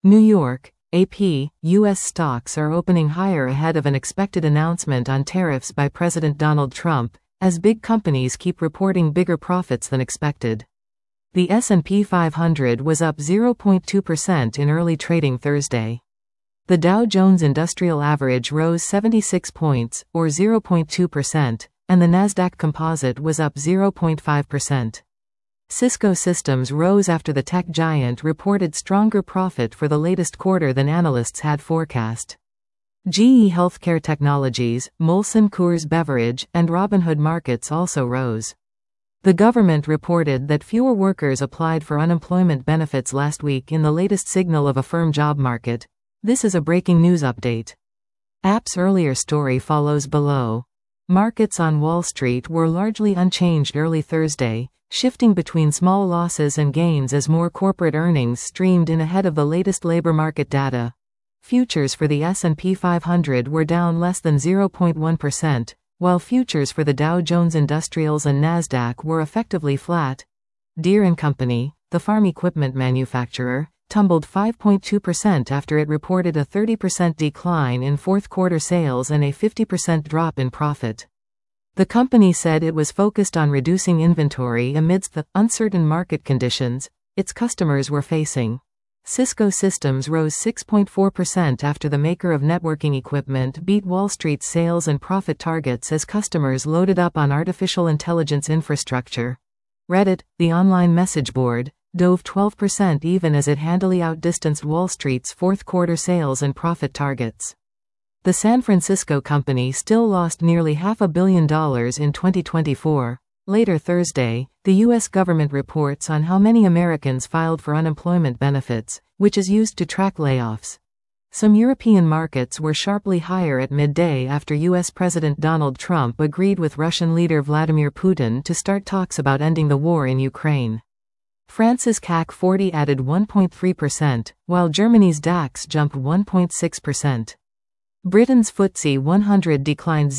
New York, AP, U.S. stocks are opening higher ahead of an expected announcement on tariffs by President Donald Trump, as big companies keep reporting bigger profits than expected. The S&P 500 was up 0.2% in early trading Thursday. The Dow Jones Industrial Average rose 76 points, or 0.2%, and the Nasdaq Composite was up 0.5%. Cisco Systems rose after the tech giant reported stronger profit for the latest quarter than analysts had forecast. GE Healthcare Technologies, Molson Coors Beverage, and Robinhood Markets also rose. The government reported that fewer workers applied for unemployment benefits last week in the latest signal of a firm job market. This is a breaking news update. App's earlier story follows below. Markets on Wall Street were largely unchanged early Thursday, shifting between small losses and gains as more corporate earnings streamed in ahead of the latest labor market data. Futures for the S&P 500 were down less than 0.1%, while futures for the Dow Jones Industrials and Nasdaq were effectively flat. Deere & Company, the farm equipment manufacturer, tumbled 5.2% after it reported a 30% decline in fourth-quarter sales and a 50% drop in profit. The company said it was focused on reducing inventory amidst the uncertain market conditions its customers were facing. Cisco Systems rose 6.4% after the maker of networking equipment beat Wall Street's sales and profit targets as customers loaded up on artificial intelligence infrastructure. Reddit, the online message board, dove 12% even as it handily outdistanced Wall Street's fourth-quarter sales and profit targets. The San Francisco company still lost nearly $500 million in 2024. Later Thursday, the U.S. government reports on how many Americans filed for unemployment benefits, which is used to track layoffs. Some European markets were sharply higher at midday after U.S. President Donald Trump agreed with Russian leader Vladimir Putin to start talks about ending the war in Ukraine. France's CAC 40 added 1.3%, while Germany's DAX jumped 1.6%. Britain's FTSE 100 declined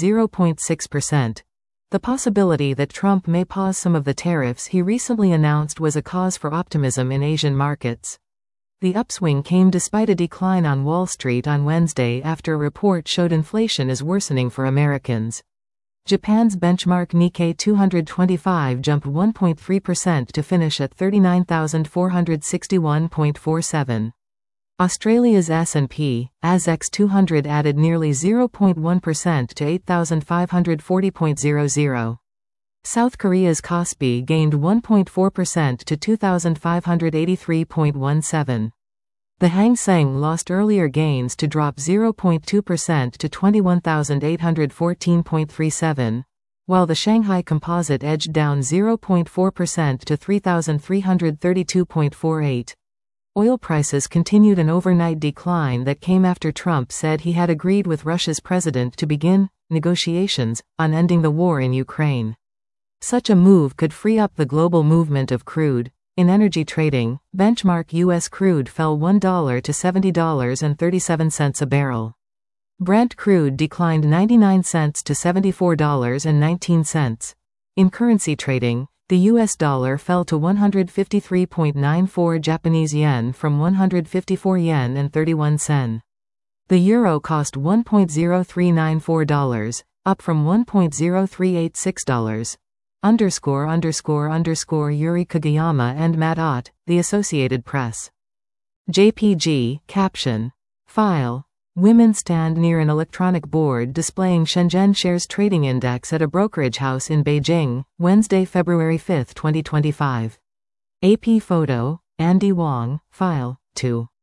0.6%. The possibility that Trump may pause some of the tariffs he recently announced was a cause for optimism in Asian markets. The upswing came despite a decline on Wall Street on Wednesday after a report showed inflation is worsening for Americans. Japan's benchmark Nikkei 225 jumped 1.3% to finish at 39,461.47. Australia's S&P, ASX 200 added nearly 0.1% to 8,540.00. South Korea's Kospi gained 1.4% to 2,583.17. The Hang Seng lost earlier gains to drop 0.2% to 21,814.37, while the Shanghai Composite edged down 0.4% to 3,332.48. Oil prices continued an overnight decline that came after Trump said he had agreed with Russia's president to begin negotiations on ending the war in Ukraine. Such a move could free up the global movement of crude. In energy trading, benchmark U.S. crude fell $1 to $70.37 a barrel. Brent crude declined 99 cents to $74.19. In currency trading, the US dollar fell to 153.94 Japanese yen from 154 yen and 31 sen. The euro cost $1.0394, up from $1.0386. Yuri Kagayama and Matt Ott, The Associated Press. JPG, caption. File. Women stand near an electronic board displaying Shenzhen Shares Trading Index at a brokerage house in Beijing, Wednesday, February 5, 2025. AP photo, Andy Wong, file, 2.